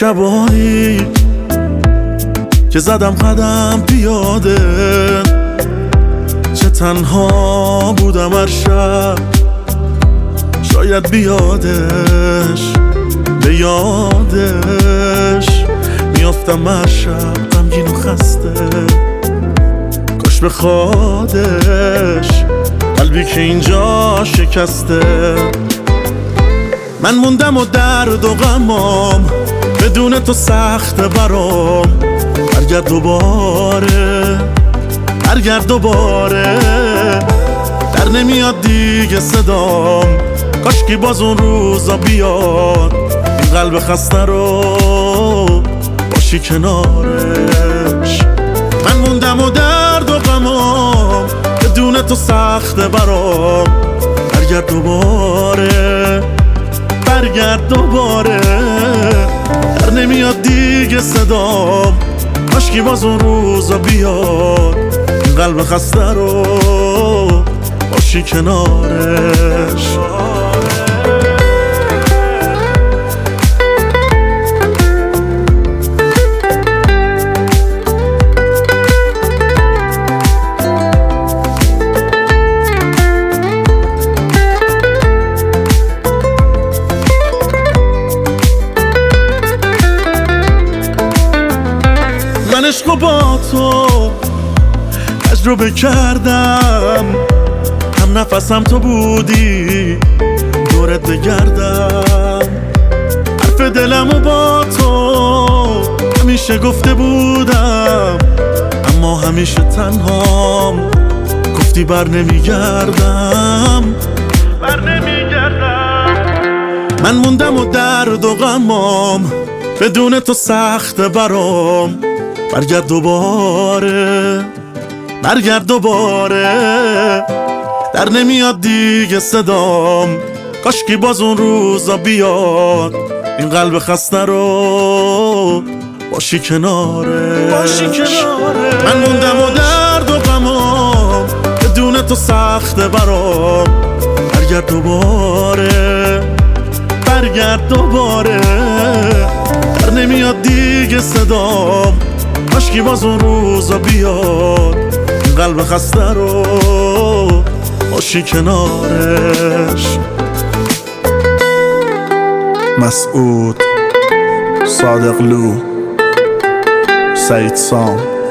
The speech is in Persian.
شبانی که زدم قدم پیاده، چه تنها بودم هر شب، شاید بیادش به یادش میافتم هر شب غمگین و خسته، کاش به خودش قلبی که اینجا شکسته. من موندم و درد و غمام بدون تو سخت برام، برگرد دوباره برگرد دوباره، در نمیاد دیگه صدام، کاشکی باز اون روزا بیاد، این قلب خسته رو باشی کنارش. من موندم و درد و غمام بدون تو سخت برام، برگرد دوباره برگرد دوباره، در نمیاد دیگه صدام، کاشکی باز اون روزا بیاد، این قلب خسته رو باشی کنارش. من عشقو با تو تجربه کردم، هم نفسم تو بودی دورت بگردم، حرف دلمو با تو همیشه گفته بودم، اما همیشه تنهام، گفتی بر نمیگردم. من موندم و درد و غمام بدون تو سخت برام، برگرد دوباره برگرد دوباره، در نمیاد دیگه صدام، کاشکی باز اون روزا بیاد، این قلب خسته رو باشی کنارش. من موندم و درد و غمام بدون تو سخت برام، برگرد دوباره برگرد دوباره، در نمیاد دیگه صدام، کاشکی باز اون روزا بیاد، این قلب خسته رو باشی کنارش. مسعود، صادق لو، سعید سام.